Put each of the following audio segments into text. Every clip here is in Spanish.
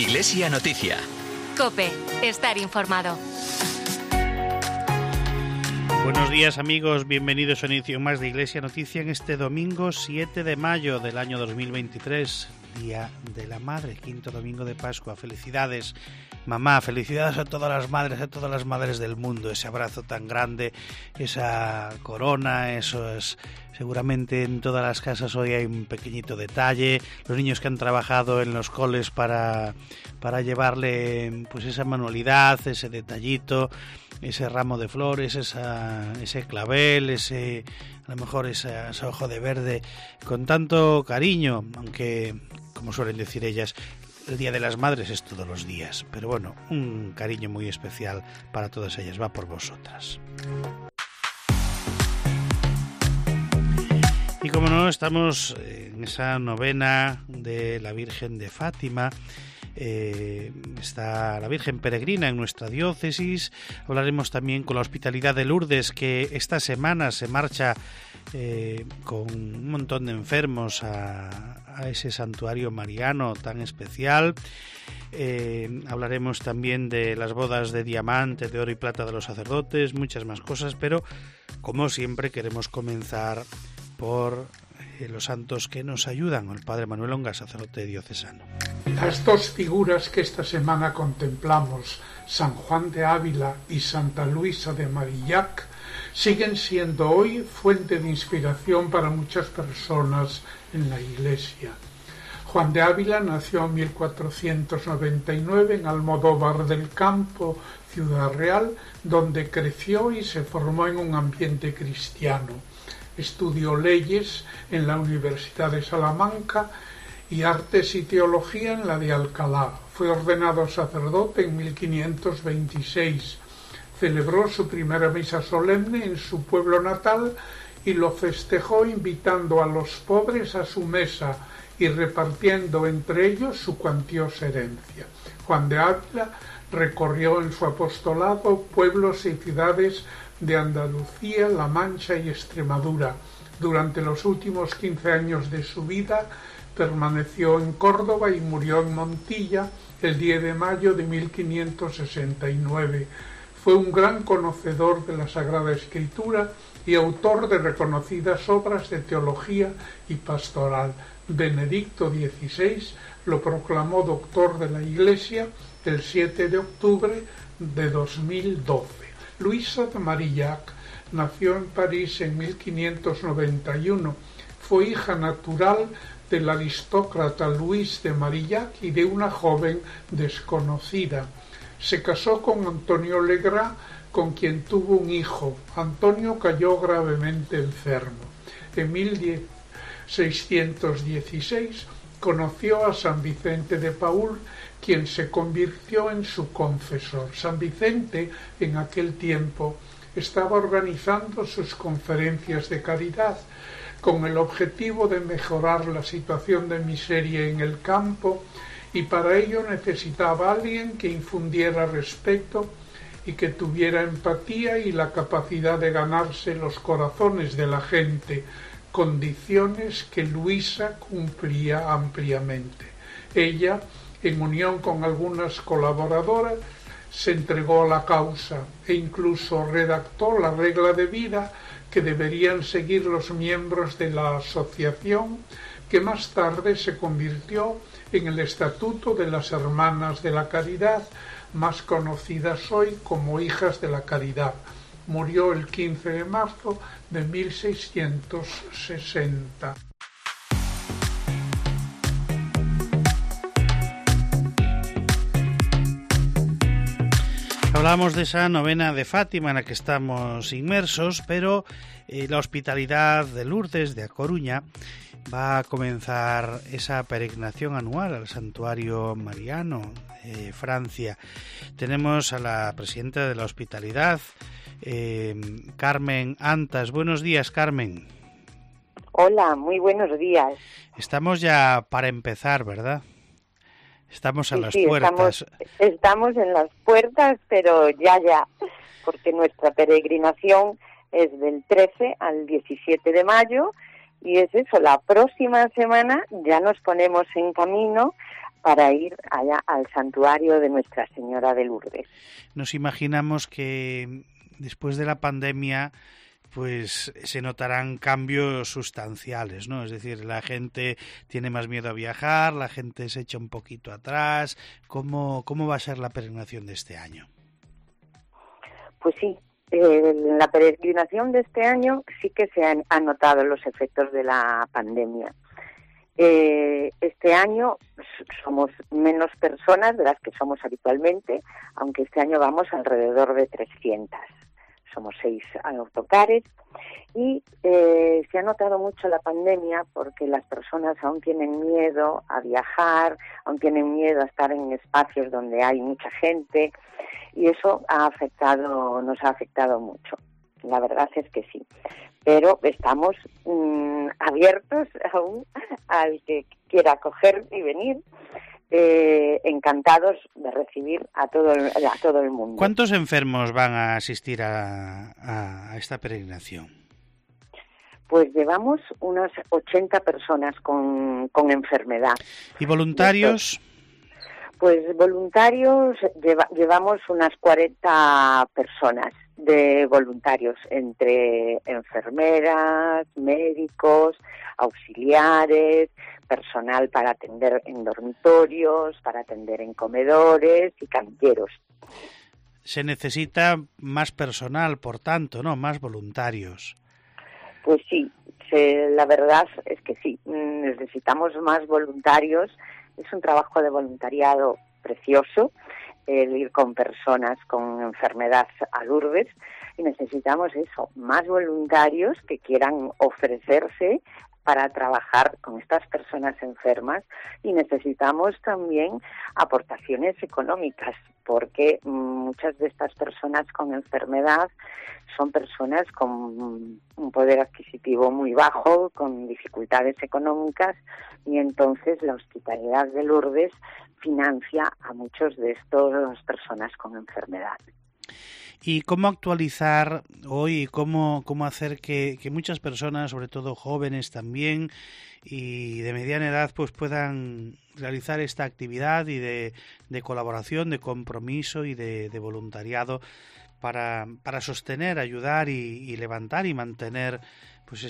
Iglesia Noticia. COPE. Estar informado. Buenos días amigos, bienvenidos a una edición más de Iglesia Noticia en este domingo 7 de mayo del año 2023, Día de la Madre, quinto domingo de Pascua. Felicidades mamá, felicidades a todas las madres del mundo, ese abrazo tan grande, esa corona, eso es... Seguramente en todas las casas hoy hay un pequeñito detalle, los niños que han trabajado en los coles para llevarle pues esa manualidad, ese detallito, ese ramo de flores, ese clavel, a lo mejor ese ojo de verde, con tanto cariño, aunque como suelen decir ellas, el Día de las Madres es todos los días, pero bueno, un cariño muy especial para todas ellas, va por vosotras. Y como no, estamos en esa novena de la Virgen de Fátima. Está la Virgen Peregrina en nuestra diócesis. Hablaremos también con la Hospitalidad de Lourdes, que esta semana se marcha con un montón de enfermos a ese santuario mariano tan especial. Hablaremos también de las bodas de diamante, de oro y plata de los sacerdotes, muchas más cosas, pero como siempre queremos comenzar por los santos que nos ayudan, el Padre Manuel Onga, sacerdote diocesano. Las dos figuras que esta semana contemplamos, San Juan de Ávila y Santa Luisa de Marillac, siguen siendo hoy fuente de inspiración para muchas personas en la Iglesia. Juan de Ávila nació en 1499 en Almodóvar del Campo, Ciudad Real, donde creció y se formó en un ambiente cristiano. Estudió leyes en la Universidad de Salamanca y artes y teología en la de Alcalá. Fue ordenado sacerdote en 1526. Celebró su primera misa solemne en su pueblo natal y lo festejó invitando a los pobres a su mesa y repartiendo entre ellos su cuantiosa herencia. Juan de Ávila recorrió en su apostolado pueblos y ciudades de Andalucía, La Mancha y Extremadura. Durante los últimos 15 años de su vida permaneció en Córdoba y murió en Montilla el 10 de mayo de 1569. Fue un gran conocedor de la Sagrada Escritura y autor de reconocidas obras de teología y pastoral. Benedicto XVI lo proclamó doctor de la Iglesia el 7 de octubre de 2012. Luisa de Marillac nació en París en 1591. Fue hija natural del aristócrata Luis de Marillac y de una joven desconocida. Se casó con Antonio Legras, con quien tuvo un hijo. Antonio cayó gravemente enfermo. En 1616 conoció a San Vicente de Paúl, quien se convirtió en su confesor. San Vicente, en aquel tiempo, estaba organizando sus conferencias de caridad con el objetivo de mejorar la situación de miseria en el campo, y para ello necesitaba a alguien que infundiera respeto y que tuviera empatía y la capacidad de ganarse los corazones de la gente, condiciones que Luisa cumplía ampliamente. Ella, en unión con algunas colaboradoras, se entregó a la causa e incluso redactó la regla de vida que deberían seguir los miembros de la asociación, que más tarde se convirtió en el Estatuto de las Hermanas de la Caridad, más conocidas hoy como Hijas de la Caridad. Murió el 15 de marzo de 1660. Hablamos de esa novena de Fátima en la que estamos inmersos, pero la Hospitalidad de Lourdes de A Coruña va a comenzar esa peregrinación anual al santuario mariano de Francia. Tenemos a la presidenta de la Hospitalidad, Carmen Antas. Buenos días, Carmen. Hola, muy buenos días. Estamos ya para empezar, ¿verdad? Estamos a las puertas. Estamos en las puertas, pero ya, porque nuestra peregrinación es del 13 al 17 de mayo, y es eso, la próxima semana ya nos ponemos en camino para ir allá al santuario de Nuestra Señora de Lourdes. Nos imaginamos que después de la pandemia pues se notarán cambios sustanciales, ¿no? Es decir, la gente tiene más miedo a viajar, la gente se echa un poquito atrás. ¿Cómo va a ser la peregrinación de este año? Pues sí, en la peregrinación de este año sí que se han notado los efectos de la pandemia. Este año somos menos personas de las que somos habitualmente, aunque este año vamos alrededor de 300. Somos 6 autocares y se ha notado mucho la pandemia porque las personas aún tienen miedo a viajar, aún tienen miedo a estar en espacios donde hay mucha gente y eso nos ha afectado mucho. La verdad es que sí, pero estamos abiertos aún al que quiera coger y venir. Encantados de recibir a todo el mundo. ¿Cuántos enfermos van a asistir a esta peregrinación? Pues llevamos unas 80 personas con enfermedad. ¿Y voluntarios? Pues voluntarios llevamos unas 40 personas de voluntarios, entre enfermeras, médicos, auxiliares, personal para atender en dormitorios, para atender en comedores y camilleros. Se necesita más personal, por tanto, ¿no? Más voluntarios. Pues sí, la verdad es que sí, necesitamos más voluntarios. Es un trabajo de voluntariado precioso, el ir con personas con enfermedad a Lourdes, y necesitamos eso, más voluntarios que quieran ofrecerse para trabajar con estas personas enfermas, y necesitamos también aportaciones económicas, porque muchas de estas personas con enfermedad son personas con un poder adquisitivo muy bajo, con dificultades económicas, y entonces la Hospitalidad de Lourdes financia a muchos de estas personas con enfermedad. ¿Y cómo actualizar hoy, cómo hacer que muchas personas, sobre todo jóvenes también, y de mediana edad, pues puedan realizar esta actividad y de colaboración, de compromiso y de voluntariado para sostener, ayudar y levantar y mantener pues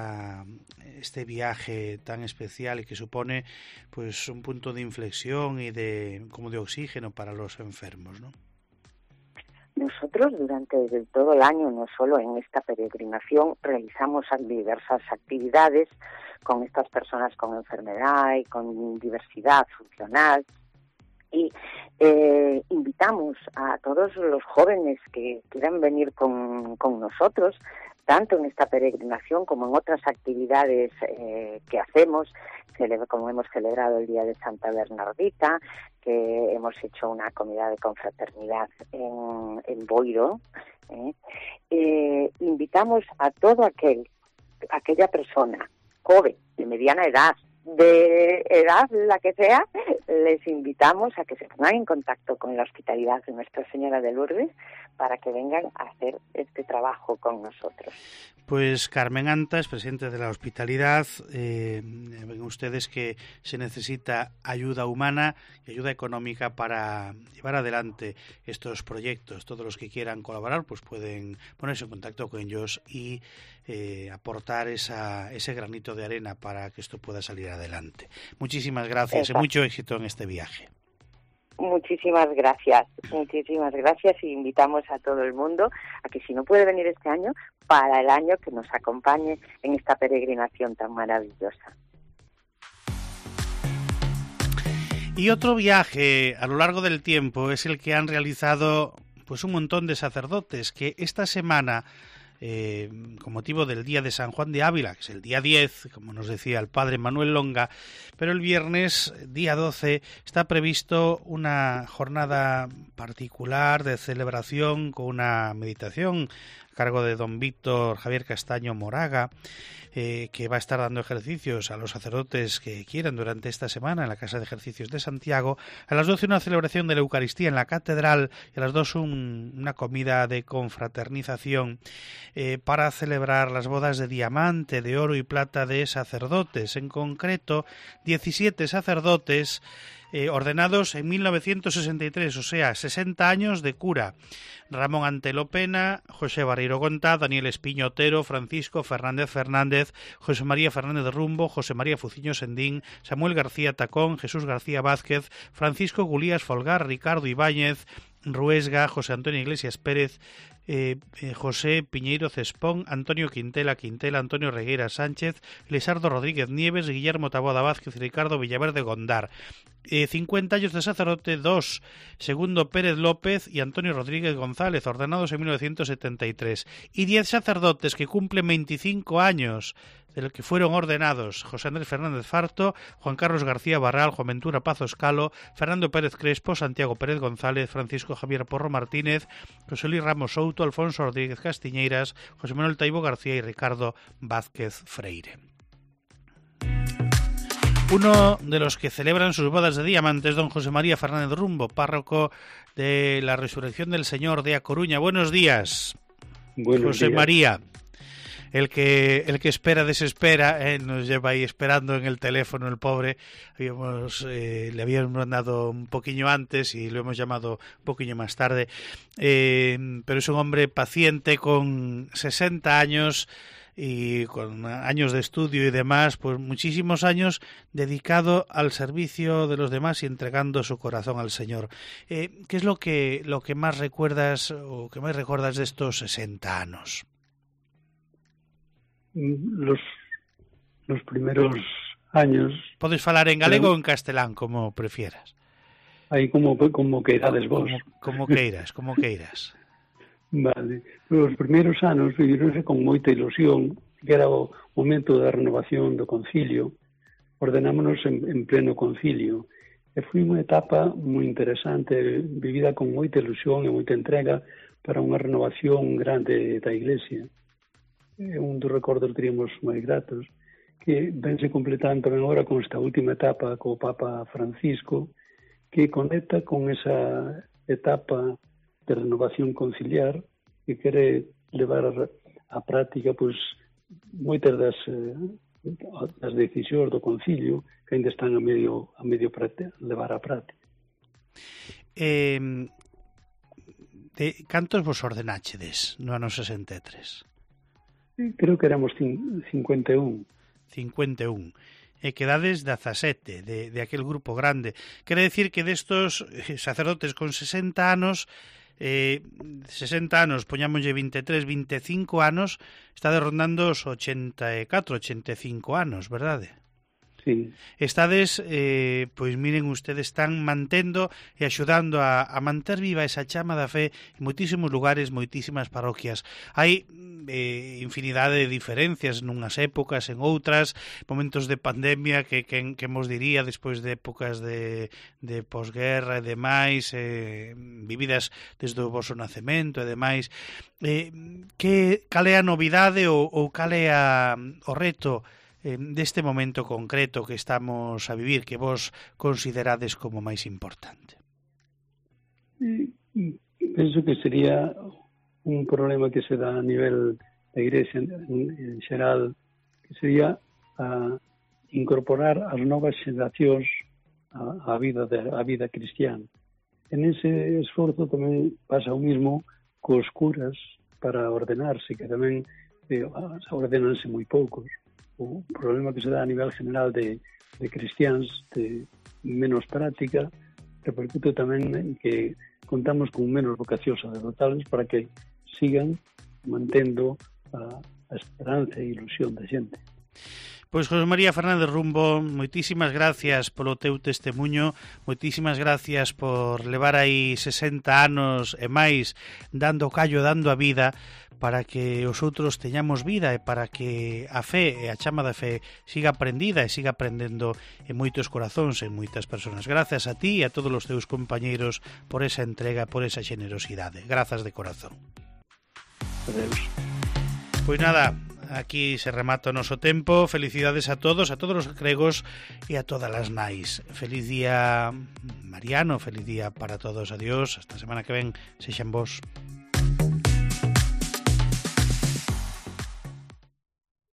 este viaje tan especial y que supone pues un punto de inflexión y como de oxígeno para los enfermos, ¿no? Nosotros durante todo el año, no solo en esta peregrinación, realizamos diversas actividades con estas personas con enfermedad y con diversidad funcional, y invitamos a todos los jóvenes que quieran venir con nosotros, tanto en esta peregrinación como en otras actividades que hacemos, como hemos celebrado el Día de Santa Bernardita, que hemos hecho una comida de confraternidad en Boiro. Invitamos a todo aquella persona joven, de mediana edad, de edad la que sea, les invitamos a que se pongan en contacto con la Hospitalidad de Nuestra Señora de Lourdes para que vengan a hacer este trabajo con nosotros. Pues Carmen Antas, presidente de la Hospitalidad, ven ustedes que se necesita ayuda humana y ayuda económica para llevar adelante estos proyectos. Todos los que quieran colaborar pues pueden ponerse en contacto con ellos y aportar ese granito de arena para que esto pueda salir adelante. Muchísimas gracias y mucho éxito en este viaje. Muchísimas gracias y invitamos a todo el mundo a que si no puede venir este año, para el año que nos acompañe en esta peregrinación tan maravillosa. Y otro viaje a lo largo del tiempo es el que han realizado pues un montón de sacerdotes que esta semana, con motivo del Día de San Juan de Ávila, que es el día 10, como nos decía el padre Manuel Longa, pero el viernes, día 12, está previsto una jornada particular de celebración con una meditación a cargo de don Víctor Javier Castaño Moraga, que va a estar dando ejercicios a los sacerdotes que quieran durante esta semana en la Casa de Ejercicios de Santiago. A las 12 una celebración de la Eucaristía en la Catedral y a las 2 una comida de confraternización para celebrar las bodas de diamante, de oro y plata de sacerdotes. En concreto, 17 sacerdotes ordenados en 1963, o sea, 60 años de cura. Ramón Antelo Pena, José Barreiro Gontá, Daniel Espiño Otero, Francisco Fernández Fernández, José María Fernández Rumbo, José María Fuciño Sendín, Samuel García Tacón, Jesús García Vázquez, Francisco Gulías Folgar, Ricardo Ibáñez Ruesga, José Antonio Iglesias Pérez, José Piñeiro Cespón, Antonio Quintela, Antonio Regueira Sánchez, Lisardo Rodríguez Nieves, Guillermo Taboada Vázquez y Ricardo Villaverde Gondar. 50 años de sacerdote, 2, Segundo Pérez López y Antonio Rodríguez González, ordenados en 1973. Y 10 sacerdotes que cumplen 25 años de los que fueron ordenados: José Andrés Fernández Farto, Juan Carlos García Barral, Juan Ventura Pazo Escalo, Fernando Pérez Crespo, Santiago Pérez González, Francisco Javier Porro Martínez, José Luis Ramos Souto, Alfonso Rodríguez Castiñeiras, José Manuel Taibo García y Ricardo Vázquez Freire. Uno de los que celebran sus bodas de diamante es don José María Fernández Rumbo, párroco de la Resurrección del Señor de A Coruña. Buenos días, José María. El que espera desespera, nos lleva ahí esperando en el teléfono el pobre. Le habíamos mandado un poquillo antes y lo hemos llamado un poquillo más tarde. Pero es un hombre paciente con 60 años y con años de estudio y demás, pues muchísimos años dedicado al servicio de los demás y entregando su corazón al Señor. ¿Qué es lo que más recuerdas o que más recuerdas de estos 60 años? Los primeros años... Podes falar en galego ou en castelán, como prefieras. Aí como queirades vos. Como queiras. Vale. Os primeiros anos vivironse con moita ilusión, que era o momento da renovación do concilio. Ordenámonos en pleno concilio. E foi unha etapa moi interesante, vivida con moita ilusión e moita entrega para unha renovación grande da Iglesia. Un dos recordos, diríamos, máis gratos, que vense completando tamén agora con esta última etapa co Papa Francisco, que conecta con esa etapa de renovación conciliar que quere levar a práctica pois moitas das decisións do concilio que ainda están a medio levar a práctica. Cantos vos ordenáchedes no ano 63? Creo que éramos 51. 51. E quedades 17 de aquel grupo grande. Quere decir que destos sacerdotes con 60 anos, poñámoslle 23, 25 anos, estades rondando os 84, 85 anos, verdade? Sí. Estades, pois miren, ustedes están mantendo e axudando a manter viva esa chama da fe en moitísimos lugares, moitísimas parroquias. Hai infinidade de diferencias nunhas épocas, en outras, momentos de pandemia que mos diría despois de épocas de posguerra e demais, vividas desde o voso nacemento e demais. Cal é a novidade ou cal é o reto deste momento concreto que estamos a vivir, que vos considerades como máis importante? Penso que sería un problema que se dá a nivel da Igrexa en xeral, que sería incorporar as novas xeracións á vida cristiana. En ese esforzo tamén pasa o mismo cos curas para ordenarse, que tamén ordenanse moi poucos. O problema que se dá a nivel general de cristiáns de menos práctica repercute tamén en que contamos con menos vocacións sacerdotales para que sigan mantendo a esperanza e ilusión da xente. Pois José María Fernández Rumbo, moitísimas gracias polo teu testemunho, moitísimas gracias por levar aí 60 anos e máis dando o callo, dando a vida para que os outros teñamos vida e para que a fe e a chama da fe siga aprendida e siga aprendendo en moitos corazóns, en moitas persoas. Grazas a ti e a todos os teus compañeiros por esa entrega, por esa generosidade. Grazas de corazón. Adeus. Pois nada, aquí se remata o noso tempo. Felicidades a todos os gregos e a todas as nais. Feliz día mariano, feliz día para todos. Adiós, hasta a semana que ven, sexan vos.